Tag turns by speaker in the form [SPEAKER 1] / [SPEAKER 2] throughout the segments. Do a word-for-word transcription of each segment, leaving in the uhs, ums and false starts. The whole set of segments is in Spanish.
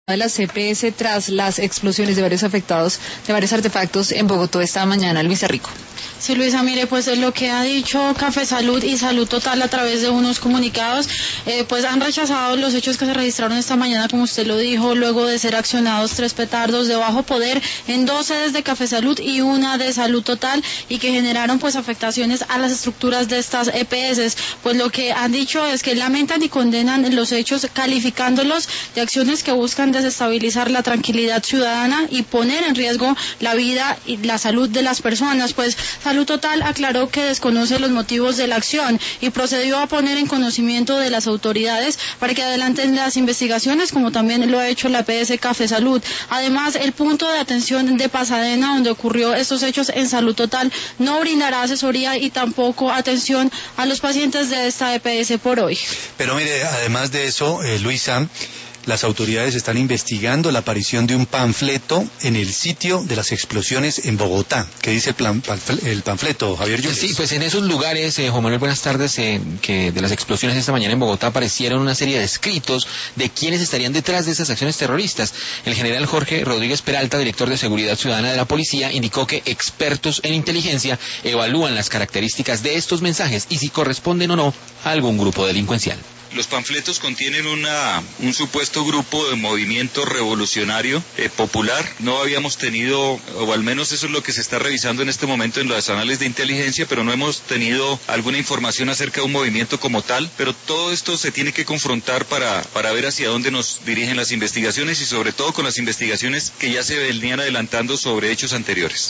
[SPEAKER 1] de la C P S tras las explosiones de varios afectados de varios artefactos en Bogotá esta mañana. Luisa Rico.
[SPEAKER 2] Sí, Luisa, mire, pues lo que ha dicho Café Salud y Salud Total a través de unos comunicados, eh, pues han rechazado los hechos que se registraron esta mañana, como usted lo dijo, luego de ser accionados tres petardos de bajo poder en dos sedes de Café Salud y una de Salud Total, y que generaron pues afectaciones a las estructuras de estas E P S. Pues lo que han dicho es que lamentan y condenan los hechos, calificándolos de acciones que buscan desestabilizar la tranquilidad ciudadana y poner en riesgo la vida y la salud de las personas. Pues Salud Total aclaró que desconoce los motivos de la acción y procedió a poner en conocimiento de las autoridades para que adelanten las investigaciones, como también lo ha hecho la E P S Café Salud. Además, el punto de atención de Pasadena, donde ocurrió estos hechos en Salud Total, no brindará asesoría y tampoco atención a los pacientes de esta E P S por hoy.
[SPEAKER 3] Pero mire, además de eso, eh, Luisa, las autoridades están investigando la aparición de un panfleto en el sitio de las explosiones en Bogotá. ¿Qué dice el, plan, el panfleto, Javier Yunes?
[SPEAKER 4] Sí, pues en esos lugares, eh, Juan Manuel, buenas tardes, eh, que de las explosiones esta mañana en Bogotá aparecieron una serie de escritos de quienes estarían detrás de estas acciones terroristas. El general Jorge Rodríguez Peralta, director de Seguridad Ciudadana de la Policía, indicó que expertos en inteligencia evalúan las características de estos mensajes y si corresponden o no a algún grupo delincuencial.
[SPEAKER 5] Los panfletos contienen una, un supuesto grupo de movimiento revolucionario eh, popular. No habíamos tenido, o al menos eso es lo que se está revisando en este momento en los anales de inteligencia, pero no hemos tenido alguna información acerca de un movimiento como tal. Pero todo esto se tiene que confrontar para, para ver hacia dónde nos dirigen las investigaciones y sobre todo con las investigaciones que ya se venían adelantando sobre hechos anteriores.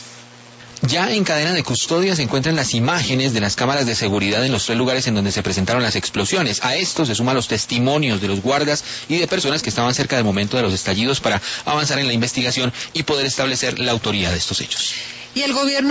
[SPEAKER 4] Ya en cadena de custodia se encuentran las imágenes de las cámaras de seguridad en los tres lugares en donde se presentaron las explosiones. A esto se suman los testimonios de los guardas y de personas que estaban cerca del momento de los estallidos para avanzar en la investigación y poder establecer la autoría de estos hechos.
[SPEAKER 1] Y el gobierno